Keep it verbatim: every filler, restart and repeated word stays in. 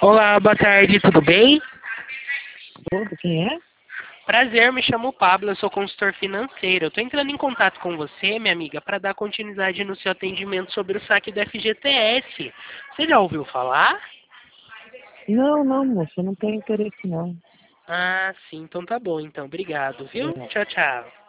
Olá, boa tarde, tudo bem? Tudo, quem é? Prazer, me chamo Pablo, eu sou consultor financeiro. Eu estou entrando em contato com você, minha amiga, para dar continuidade no seu atendimento sobre o saque do F G T S. Você já ouviu falar? Não, não, moço, eu não tenho interesse não. Ah, sim, então tá bom, então. Obrigado, viu? É. Tchau, tchau.